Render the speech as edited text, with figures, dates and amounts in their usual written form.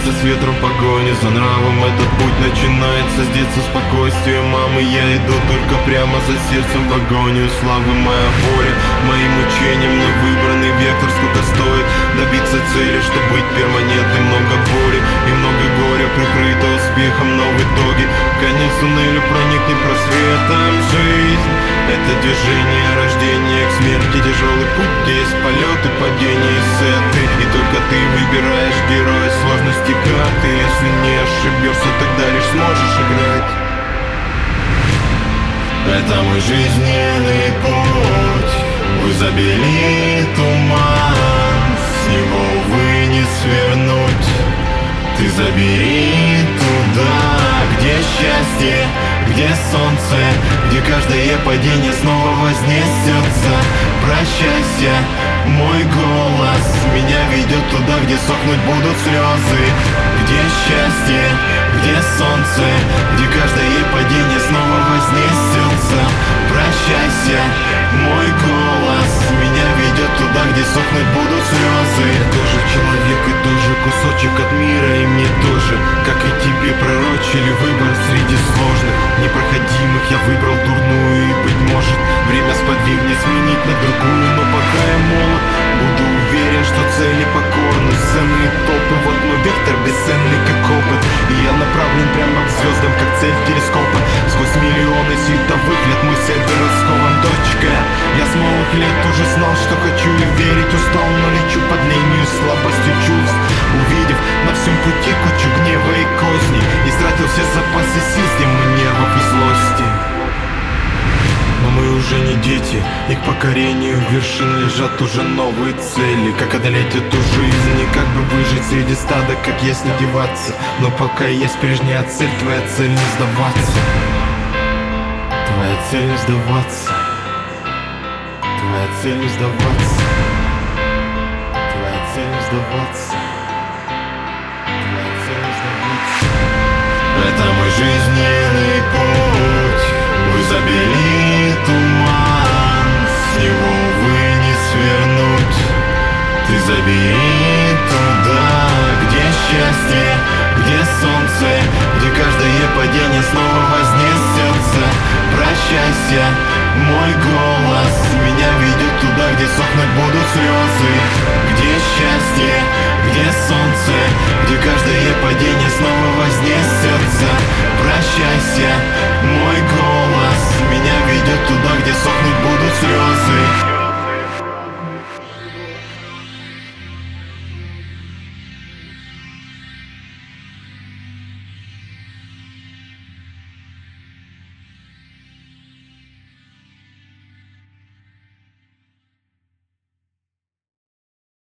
меняется с ветром погони за нравом. Этот путь начинается с детства спокойствия мамы. Я иду только прямо за сердцем в агонию славы. Моя воля, мои мучения, мной выбранный вектор. Сколько стоит добиться цели, чтобы быть перманентным. Много боли и много горя, прикрыто успехом, но в итоге конец туннеля проникнет просветом. Жизнь — это движение, рождение к смерти, тяжелый путь, где есть полеты, падения и сеты. И только ты выбираешь героя сложности карты. Если не ошибешься, тогда лишь сможешь играть. Это мой жизненный путь, в изобилии туман, с него, увы, не свернуть. Ты забери туда, где счастье, где солнце, где каждое падение снова вознесется. Прощайся, мой голос меня ведет туда, где сохнуть будут слезы. Где счастье, где солнце, где каждое падение снова вознесется. Прощайся, мой голос меня ведет туда, где сохнуть будут слезы. Я тоже человек и тоже кусочек от мира, и мне тоже, как и тебе, пророчили выбор среди сложных, непроходимых. Я выбрал дурную, и, быть может, время сподвигнет сменить на другую. Но пока я молод, буду уверен, что цели покорны. Ценные топы, вот мой вектор бесценный как опыт. И я направлен прямо к звездам, как цель телескопа. Сквозь миллионы световых лет мой север раскован. Дочка, я с малых лет уже знал, что хочу и верить. Устал, но лечу под ленью и слабостью чувств. Увидев на всем пути кучу гнева и козней, истратил все запасы сил, стимы нервов и злости. Но мы уже не дети, и к покорению вершин лежат уже новые цели. Как одолеть эту жизнь и как бы выжить среди стада, как если деваться. Но пока есть прежняя цель, твоя цель не сдаваться. Твоя цель не сдаваться. Твоя цель не сдаваться. Твоя цель не сдаваться. Твоя цель не сдаваться. Это мой жизненный путь, в изобилии туман, с него, увы, не свернуть. Ты забери туда, где счастье,